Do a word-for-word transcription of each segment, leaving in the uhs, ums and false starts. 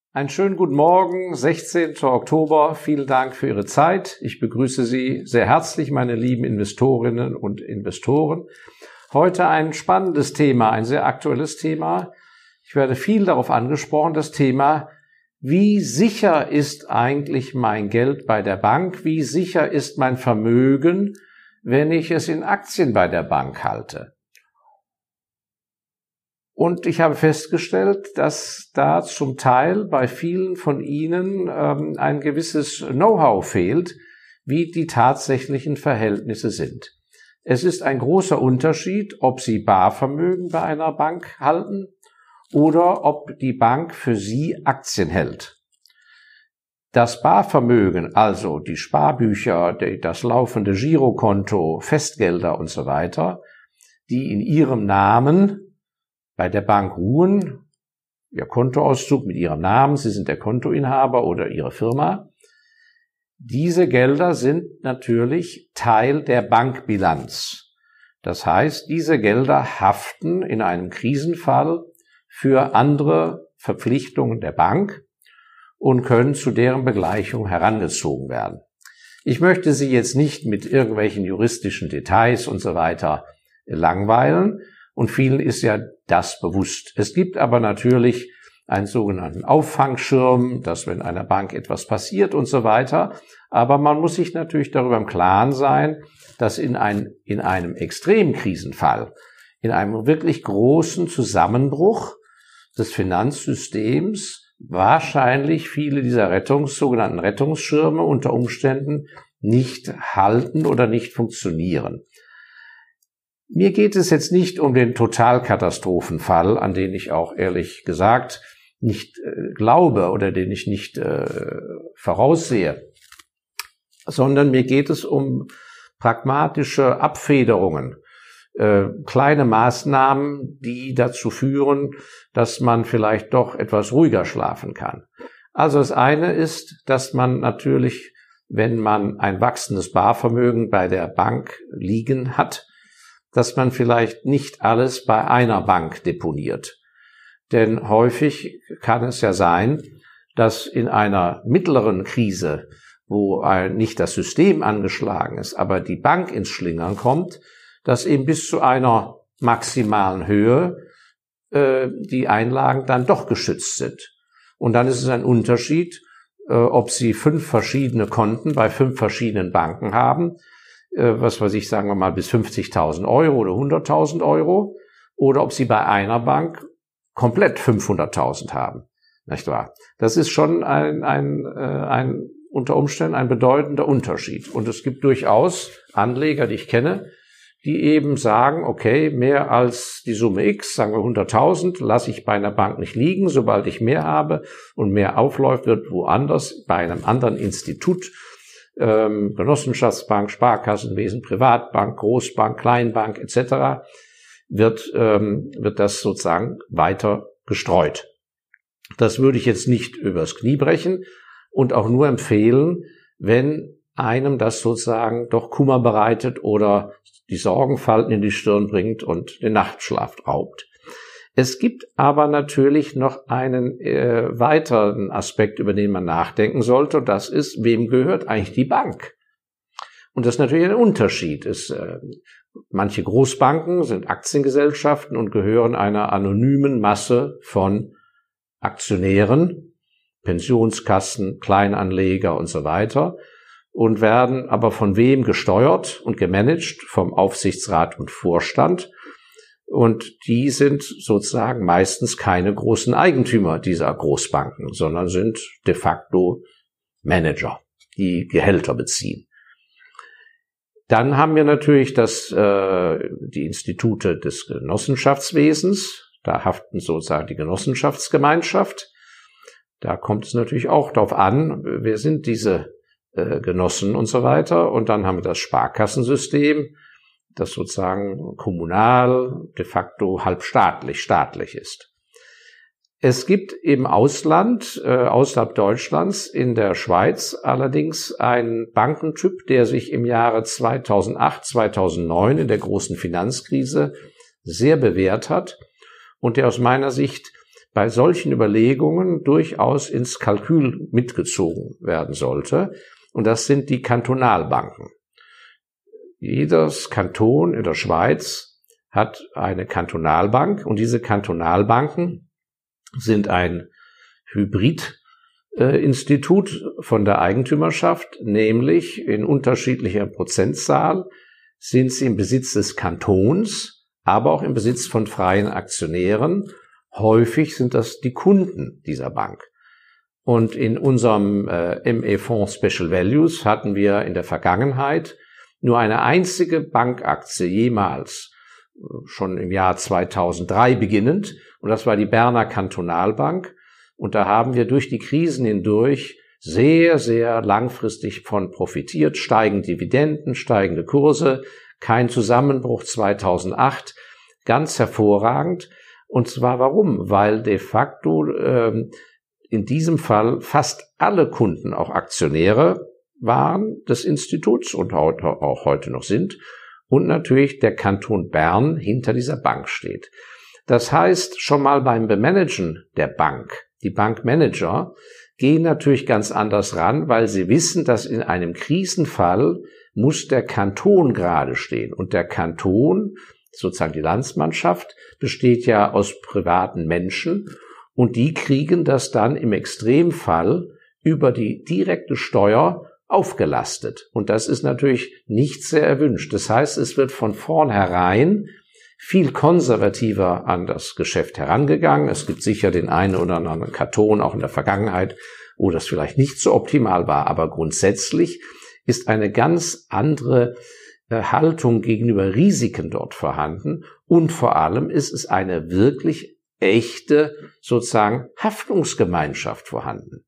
Einen schönen guten Morgen, sechzehnten Oktober. Vielen Dank für Ihre Zeit. Ich begrüße Sie sehr herzlich, meine lieben Investorinnen und Investoren. Heute ein spannendes Thema, ein sehr aktuelles Thema. Ich werde viel darauf angesprochen, das Thema, wie sicher ist eigentlich mein Geld bei der Bank? Wie sicher ist mein Vermögen, wenn ich es in Aktien bei der Bank halte? Und ich habe festgestellt, dass da zum Teil bei vielen von Ihnen ähm, ein gewisses Know-how fehlt, wie die tatsächlichen Verhältnisse sind. Es ist ein großer Unterschied, ob Sie Barvermögen bei einer Bank halten oder ob die Bank für Sie Aktien hält. Das Barvermögen, also die Sparbücher, das laufende Girokonto, Festgelder und so weiter, die in Ihrem Namen bei der Bank ruhen, Ihr Kontoauszug mit Ihrem Namen, Sie sind der Kontoinhaber oder Ihre Firma. Diese Gelder sind natürlich Teil der Bankbilanz. Das heißt, diese Gelder haften in einem Krisenfall für andere Verpflichtungen der Bank und können zu deren Begleichung herangezogen werden. Ich möchte Sie jetzt nicht mit irgendwelchen juristischen Details und so weiter langweilen. Und vielen ist ja das bewusst. Es gibt aber natürlich einen sogenannten Auffangschirm, dass wenn einer Bank etwas passiert und so weiter. Aber man muss sich natürlich darüber im Klaren sein, dass in, ein, in einem Extremkrisenfall, in einem wirklich großen Zusammenbruch des Finanzsystems wahrscheinlich viele dieser Rettungs, sogenannten Rettungsschirme unter Umständen nicht halten oder nicht funktionieren. Mir geht es jetzt nicht um den Totalkatastrophenfall, an den ich auch ehrlich gesagt nicht äh, glaube oder den ich nicht äh, voraussehe, sondern mir geht es um pragmatische Abfederungen, äh, kleine Maßnahmen, die dazu führen, dass man vielleicht doch etwas ruhiger schlafen kann. Also das eine ist, dass man natürlich, wenn man ein wachsendes Barvermögen bei der Bank liegen hat, dass man vielleicht nicht alles bei einer Bank deponiert. Denn häufig kann es ja sein, dass in einer mittleren Krise, wo nicht das System angeschlagen ist, aber die Bank ins Schlingern kommt, dass eben bis zu einer maximalen Höhe äh, die Einlagen dann doch geschützt sind. Und dann ist es ein Unterschied, äh, ob Sie fünf verschiedene Konten bei fünf verschiedenen Banken haben, was weiß ich, sagen wir mal bis fünfzigtausend Euro oder hunderttausend Euro, oder ob Sie bei einer Bank komplett fünfhunderttausend haben, nicht wahr? Das ist schon ein, ein, ein unter Umständen ein bedeutender Unterschied. Und es gibt durchaus Anleger, die ich kenne, die eben sagen, okay, mehr als die Summe X, sagen wir hunderttausend, lasse ich bei einer Bank nicht liegen. Sobald ich mehr habe und mehr aufläuft, wird woanders bei einem anderen Institut, Ähm, Genossenschaftsbank, Sparkassenwesen, Privatbank, Großbank, Kleinbank et cetera wird ähm, wird das sozusagen weiter gestreut. Das würde ich jetzt nicht übers Knie brechen und auch nur empfehlen, wenn einem das sozusagen doch Kummer bereitet oder die Sorgenfalten in die Stirn bringt und den Nachtschlaf raubt. Es gibt aber natürlich noch einen äh, weiteren Aspekt, über den man nachdenken sollte, und das ist, wem gehört eigentlich die Bank? Und das ist natürlich ein Unterschied. Es, äh, manche Großbanken sind Aktiengesellschaften und gehören einer anonymen Masse von Aktionären, Pensionskassen, Kleinanleger und so weiter und werden aber von wem gesteuert und gemanagt? Vom Aufsichtsrat und Vorstand. Und die sind sozusagen meistens keine großen Eigentümer dieser Großbanken, sondern sind de facto Manager, die Gehälter beziehen. Dann haben wir natürlich das, äh, die Institute des Genossenschaftswesens. Da haften sozusagen die Genossenschaftsgemeinschaft. Da kommt es natürlich auch darauf an, wer sind diese äh, Genossen und so weiter. Und dann haben wir das Sparkassensystem, das sozusagen kommunal, de facto halbstaatlich, staatlich ist. Es gibt im Ausland, äh, außerhalb Deutschlands, in der Schweiz allerdings einen Bankentyp, der sich im Jahre zweitausendacht, zweitausendneun in der großen Finanzkrise sehr bewährt hat und der aus meiner Sicht bei solchen Überlegungen durchaus ins Kalkül mitgezogen werden sollte. Und das sind die Kantonalbanken. Jedes Kanton in der Schweiz hat eine Kantonalbank und diese Kantonalbanken sind ein Hybridinstitut von der Eigentümerschaft, nämlich in unterschiedlicher Prozentzahl sind sie im Besitz des Kantons, aber auch im Besitz von freien Aktionären. Häufig sind das die Kunden dieser Bank. Und in unserem äh, M E-Fonds Special Values hatten wir in der Vergangenheit nur eine einzige Bankaktie jemals, schon im Jahr zweitausenddrei beginnend, und das war die Berner Kantonalbank. Und da haben wir durch die Krisen hindurch sehr, sehr langfristig von profitiert, steigende Dividenden, steigende Kurse, kein Zusammenbruch zweitausendacht, ganz hervorragend. Und zwar warum? Weil de facto ähm, in diesem Fall fast alle Kunden auch Aktionäre waren des Instituts und auch heute noch sind und natürlich der Kanton Bern hinter dieser Bank steht. Das heißt, schon mal beim Bemanagen der Bank, die Bankmanager gehen natürlich ganz anders ran, weil sie wissen, dass in einem Krisenfall muss der Kanton gerade stehen. Und der Kanton, sozusagen die Landsmannschaft, besteht ja aus privaten Menschen und die kriegen das dann im Extremfall über die direkte Steuer aufgelastet. Und das ist natürlich nicht sehr erwünscht. Das heißt, es wird von vornherein viel konservativer an das Geschäft herangegangen. Es gibt sicher den einen oder anderen Kanton, auch in der Vergangenheit, wo das vielleicht nicht so optimal war. Aber grundsätzlich ist eine ganz andere äh, Haltung gegenüber Risiken dort vorhanden. Und vor allem ist es eine wirklich echte, sozusagen, Haftungsgemeinschaft vorhanden.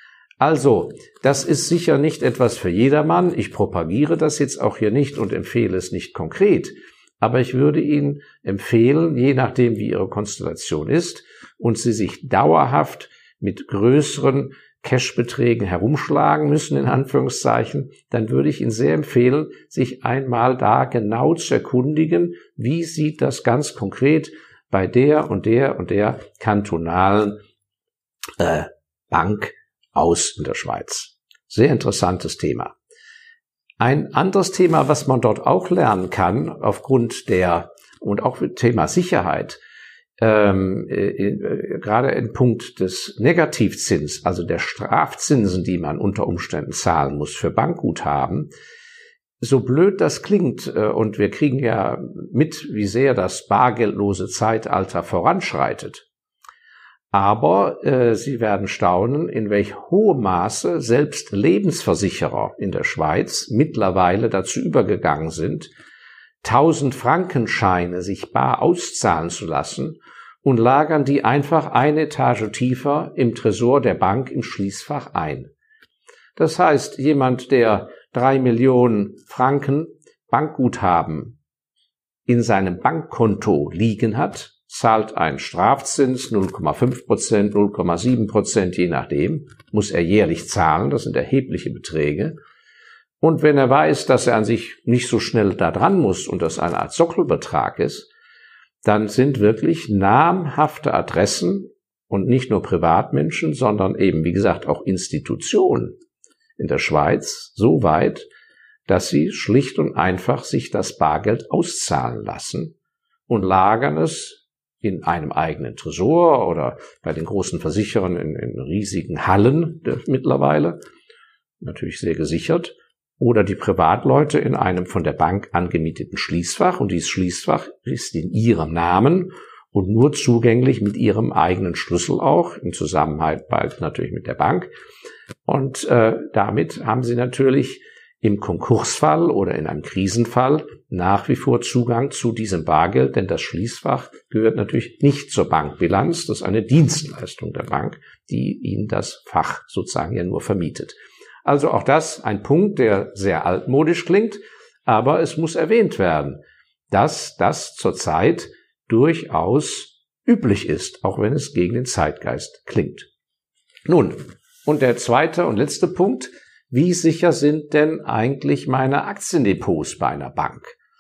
Also, das ist sicher nicht etwas für jedermann. Ich propagiere das jetzt auch hier nicht und empfehle es nicht konkret. Aber ich würde Ihnen empfehlen, je nachdem wie Ihre Konstellation ist und Sie sich dauerhaft mit größeren Cashbeträgen herumschlagen müssen, in Anführungszeichen, dann würde ich Ihnen sehr empfehlen, sich einmal da genau zu erkundigen, wie sieht das ganz konkret bei der und der und der kantonalen äh, Bank aus in der Schweiz. Sehr interessantes Thema. Ein anderes Thema, was man dort auch lernen kann, aufgrund der, und auch Thema Sicherheit, ähm, äh, gerade im Punkt des Negativzins, also der Strafzinsen, die man unter Umständen zahlen muss für Bankguthaben, so blöd das klingt, äh, und wir kriegen ja mit, wie sehr das bargeldlose Zeitalter voranschreitet. Aber äh, Sie werden staunen, in welch hohem Maße selbst Lebensversicherer in der Schweiz mittlerweile dazu übergegangen sind, tausend-Frankenscheine sich bar auszahlen zu lassen und lagern die einfach eine Etage tiefer im Tresor der Bank im Schließfach ein. Das heißt, jemand, der drei Millionen Franken Bankguthaben in seinem Bankkonto liegen hat, zahlt einen Strafzins, null Komma fünf Prozent, null Komma sieben Prozent, je nachdem, muss er jährlich zahlen, das sind erhebliche Beträge. Und wenn er weiß, dass er an sich nicht so schnell da dran muss und das eine Art Sockelbetrag ist, dann sind wirklich namhafte Adressen und nicht nur Privatmenschen, sondern eben, wie gesagt, auch Institutionen in der Schweiz so weit, dass sie schlicht und einfach sich das Bargeld auszahlen lassen und lagern es in einem eigenen Tresor oder bei den großen Versicherern in, in riesigen Hallen mittlerweile, natürlich sehr gesichert, oder die Privatleute in einem von der Bank angemieteten Schließfach. Und dieses Schließfach ist in ihrem Namen und nur zugänglich mit ihrem eigenen Schlüssel auch, in Zusammenhalt bald natürlich mit der Bank. Und äh, damit haben sie natürlich im Konkursfall oder in einem Krisenfall nach wie vor Zugang zu diesem Bargeld, denn das Schließfach gehört natürlich nicht zur Bankbilanz. Das ist eine Dienstleistung der Bank, die ihnen das Fach sozusagen ja nur vermietet. Also auch das ein Punkt, der sehr altmodisch klingt, aber es muss erwähnt werden, dass das zurzeit durchaus üblich ist, auch wenn es gegen den Zeitgeist klingt. Nun, und der zweite und letzte Punkt: Wie sicher sind denn eigentlich meine Aktiendepots bei einer Bank?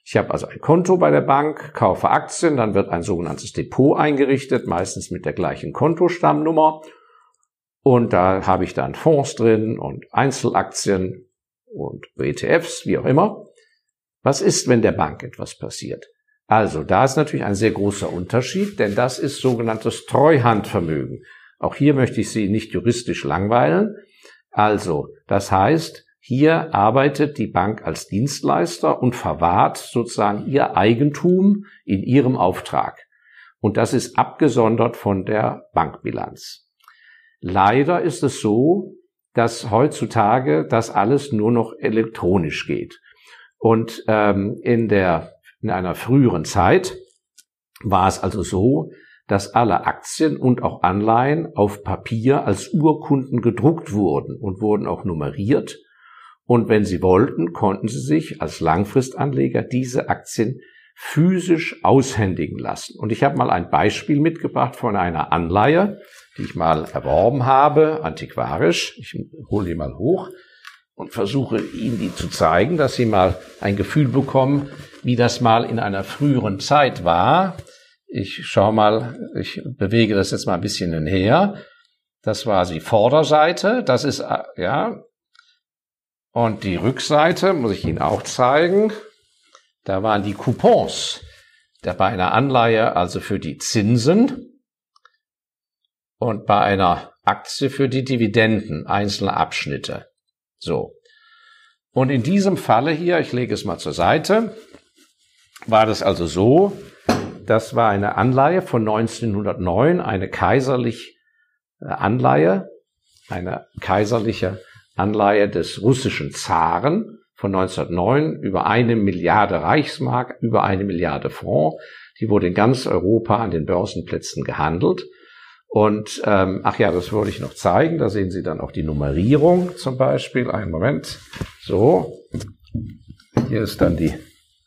Ich habe also ein Konto bei der Bank, kaufe Aktien, dann wird ein sogenanntes Depot eingerichtet, meistens mit der gleichen Kontostammnummer. Und da habe ich dann Fonds drin und Einzelaktien und E T Fs, wie auch immer. Was ist, wenn der Bank etwas passiert? Also, da ist natürlich ein sehr großer Unterschied, denn das ist sogenanntes Treuhandvermögen. Auch hier möchte ich Sie nicht juristisch langweilen. Also, das heißt, hier arbeitet die Bank als Dienstleister und verwahrt sozusagen ihr Eigentum in ihrem Auftrag. Und das ist abgesondert von der Bankbilanz. Leider ist es so, dass heutzutage das alles nur noch elektronisch geht. Und ähm, in der in einer früheren Zeit war es also so, dass alle Aktien und auch Anleihen auf Papier als Urkunden gedruckt wurden und wurden auch nummeriert. Und wenn Sie wollten, konnten Sie sich als Langfristanleger diese Aktien physisch aushändigen lassen. Und ich habe mal ein Beispiel mitgebracht von einer Anleihe, die ich mal erworben habe, antiquarisch. Ich hole die mal hoch und versuche Ihnen die zu zeigen, dass Sie mal ein Gefühl bekommen, wie das mal in einer früheren Zeit war. Ich schaue mal, ich bewege das jetzt mal ein bisschen her. Das war die Vorderseite, das ist, ja, und die Rückseite muss ich Ihnen auch zeigen. Da waren die Coupons. Da bei einer Anleihe also für die Zinsen und bei einer Aktie für die Dividenden, einzelne Abschnitte. So. Und in diesem Falle hier, ich lege es mal zur Seite, war das also so, das war eine Anleihe von neunzehnhundertneun, eine kaiserliche Anleihe, eine kaiserliche Anleihe des russischen Zaren von neunzehnhundertneun über eine Milliarde Reichsmark, über eine Milliarde Franc. Die wurde in ganz Europa an den Börsenplätzen gehandelt. Und, ähm, ach ja, das wollte ich noch zeigen. Da sehen Sie dann auch die Nummerierung zum Beispiel. Einen Moment. So. Hier ist dann die,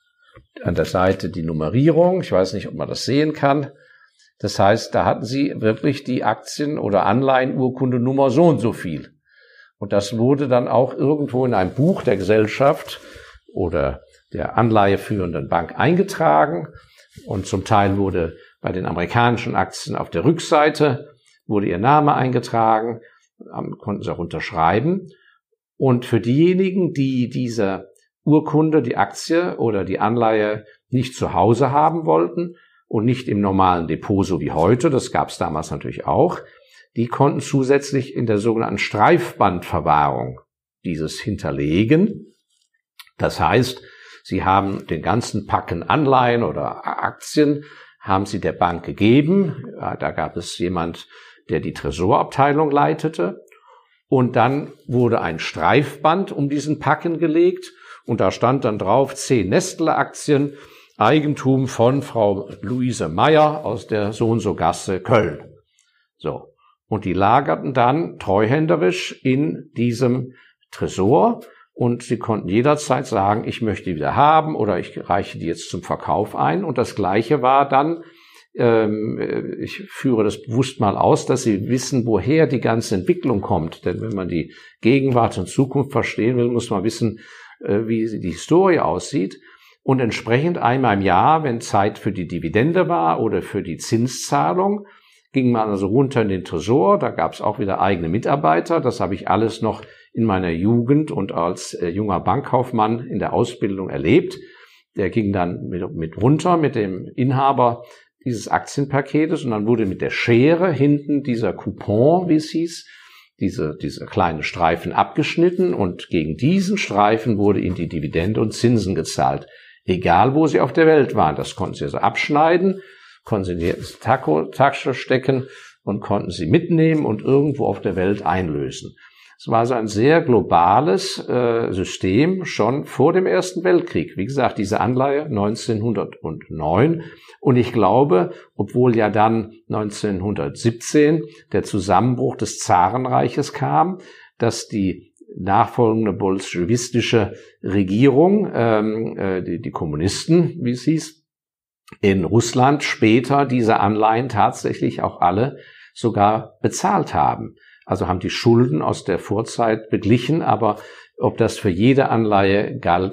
an der Seite die Nummerierung. Ich weiß nicht, ob man das sehen kann. Das heißt, da hatten Sie wirklich die Aktien- oder Anleihenurkundenummer so und so viel. Und das wurde dann auch irgendwo in einem Buch der Gesellschaft oder der anleiheführenden Bank eingetragen. Und zum Teil wurde bei den amerikanischen Aktien auf der Rückseite wurde ihr Name eingetragen, konnten sie auch unterschreiben. Und für diejenigen, die diese Urkunde, die Aktie oder die Anleihe nicht zu Hause haben wollten und nicht im normalen Depot, so wie heute, das gab es damals natürlich auch, die konnten zusätzlich in der sogenannten Streifbandverwahrung dieses hinterlegen. Das heißt, sie haben den ganzen Packen Anleihen oder Aktien, haben sie der Bank gegeben. Ja, da gab es jemand, der die Tresorabteilung leitete. Und dann wurde ein Streifband um diesen Packen gelegt. Und da stand dann drauf, zehn Nestle-Aktien, Eigentum von Frau Luise Meyer aus der So-und-so-Gasse Köln. So. Und die lagerten dann treuhänderisch in diesem Tresor und sie konnten jederzeit sagen, ich möchte die wieder haben oder ich reiche die jetzt zum Verkauf ein. Und das Gleiche war dann, ähm, ich führe das bewusst mal aus, dass sie wissen, woher die ganze Entwicklung kommt. Denn wenn man die Gegenwart und Zukunft verstehen will, muss man wissen, äh, wie die Historie aussieht. Und entsprechend einmal im Jahr, wenn Zeit für die Dividende war oder für die Zinszahlung, ging man also runter in den Tresor, da gab es auch wieder eigene Mitarbeiter, das habe ich alles noch in meiner Jugend und als äh, junger Bankkaufmann in der Ausbildung erlebt. Der ging dann mit, mit runter mit dem Inhaber dieses Aktienpaketes und dann wurde mit der Schere hinten dieser Coupon, wie es hieß, diese, diese kleine Streifen abgeschnitten und gegen diesen Streifen wurde ihnen die Dividende und Zinsen gezahlt. Egal, wo sie auf der Welt waren, das konnten sie also abschneiden, konnten sie in die Tasche stecken und konnten sie mitnehmen und irgendwo auf der Welt einlösen. Es war so ein sehr globales äh, System schon vor dem Ersten Weltkrieg. Wie gesagt, diese Anleihe neunzehnhundertneun. Und ich glaube, obwohl ja dann neunzehnhundertsiebzehn der Zusammenbruch des Zarenreiches kam, dass die nachfolgende bolschewistische Regierung, ähm, äh, die, die Kommunisten, wie es hieß, in Russland später diese Anleihen tatsächlich auch alle sogar bezahlt haben. Also haben die Schulden aus der Vorzeit beglichen, aber ob das für jede Anleihe galt,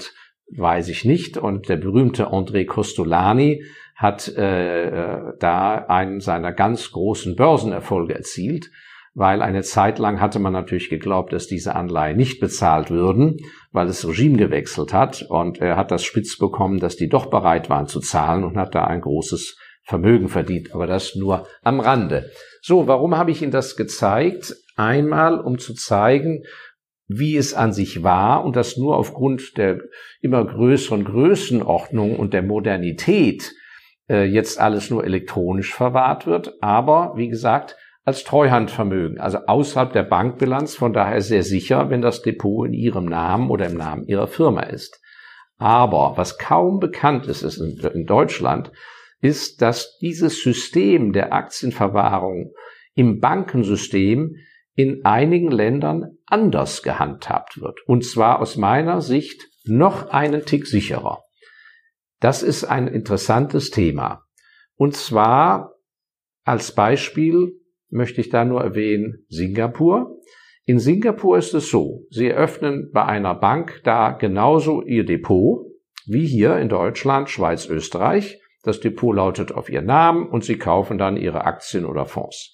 weiß ich nicht. Und der berühmte André Kostolany hat äh, da einen seiner ganz großen Börsenerfolge erzielt, weil eine Zeit lang hatte man natürlich geglaubt, dass diese Anleihen nicht bezahlt würden, weil das Regime gewechselt hat. Und er hat das spitz bekommen, dass die doch bereit waren zu zahlen und hat da ein großes Vermögen verdient. Aber das nur am Rande. So, warum habe ich Ihnen das gezeigt? Einmal, um zu zeigen, wie es an sich war und das nur aufgrund der immer größeren Größenordnung und der Modernität äh, jetzt alles nur elektronisch verwahrt wird. Aber, wie gesagt, als Treuhandvermögen, also außerhalb der Bankbilanz, von daher sehr sicher, wenn das Depot in Ihrem Namen oder im Namen Ihrer Firma ist. Aber was kaum bekannt ist, ist in Deutschland, ist, dass dieses System der Aktienverwahrung im Bankensystem in einigen Ländern anders gehandhabt wird. Und zwar aus meiner Sicht noch einen Tick sicherer. Das ist ein interessantes Thema. Und zwar als Beispiel möchte ich da nur erwähnen, Singapur. In Singapur ist es so, Sie eröffnen bei einer Bank da genauso Ihr Depot wie hier in Deutschland, Schweiz, Österreich. Das Depot lautet auf Ihren Namen und Sie kaufen dann Ihre Aktien oder Fonds.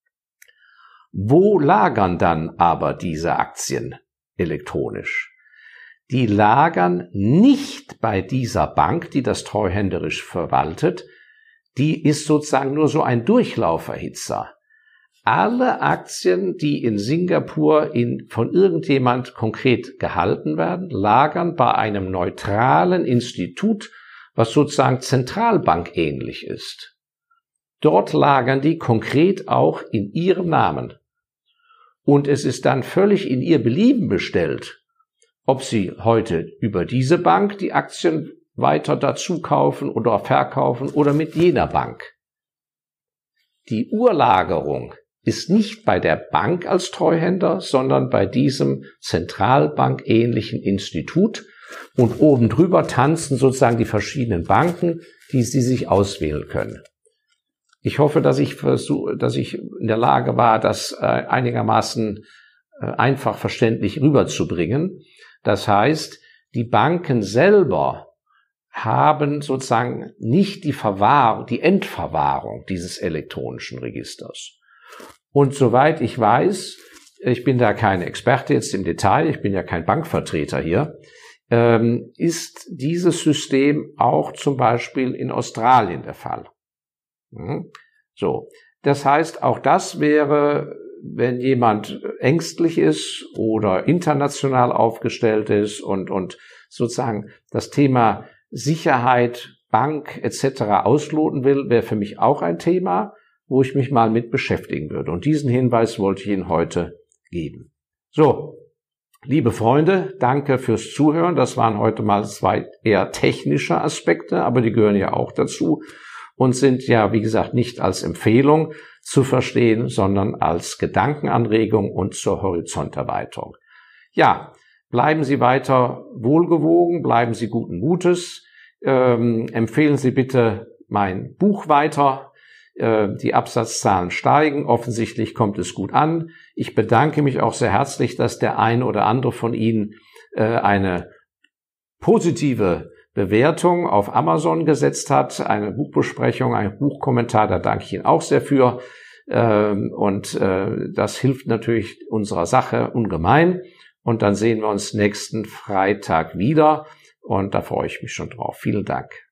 Wo lagern dann aber diese Aktien elektronisch? Die lagern nicht bei dieser Bank, die das treuhänderisch verwaltet. Die ist sozusagen nur so ein Durchlauferhitzer. Alle Aktien, die in Singapur in, von irgendjemand konkret gehalten werden, lagern bei einem neutralen Institut, was sozusagen Zentralbank-ähnlich ist. Dort lagern die konkret auch in Ihrem Namen. Und es ist dann völlig in Ihr Belieben bestellt, ob Sie heute über diese Bank die Aktien weiter dazu kaufen oder verkaufen oder mit jener Bank. Die Urlagerung ist nicht bei der Bank als Treuhänder, sondern bei diesem Zentralbank-ähnlichen Institut. Und oben drüber tanzen sozusagen die verschiedenen Banken, die Sie sich auswählen können. Ich hoffe, dass ich versuche, dass ich in der Lage war, das äh, einigermaßen äh, einfach verständlich rüberzubringen. Das heißt, die Banken selber haben sozusagen nicht die Verwahrung, die Endverwahrung dieses elektronischen Registers. Und soweit ich weiß, ich bin da kein Experte jetzt im Detail, ich bin ja kein Bankvertreter hier, ähm, ist dieses System auch zum Beispiel in Australien der Fall. Mhm. So, das heißt, auch das wäre, wenn jemand ängstlich ist oder international aufgestellt ist und, und sozusagen das Thema Sicherheit, Bank et cetera ausloten will, wäre für mich auch ein Thema, wo ich mich mal mit beschäftigen würde. Und diesen Hinweis wollte ich Ihnen heute geben. So, liebe Freunde, danke fürs Zuhören. Das waren heute mal zwei eher technische Aspekte, aber die gehören ja auch dazu und sind ja, wie gesagt, nicht als Empfehlung zu verstehen, sondern als Gedankenanregung und zur Horizonterweiterung. Ja, bleiben Sie weiter wohlgewogen, bleiben Sie guten Mutes, ähm, empfehlen Sie bitte mein Buch weiter. Die Absatzzahlen steigen, offensichtlich kommt es gut an. Ich bedanke mich auch sehr herzlich, dass der ein oder andere von Ihnen äh, eine positive Bewertung auf Amazon gesetzt hat, eine Buchbesprechung, ein Buchkommentar, da danke ich Ihnen auch sehr für. Ähm, und äh, das hilft natürlich unserer Sache ungemein. Und dann sehen wir uns nächsten Freitag wieder und da freue ich mich schon drauf. Vielen Dank.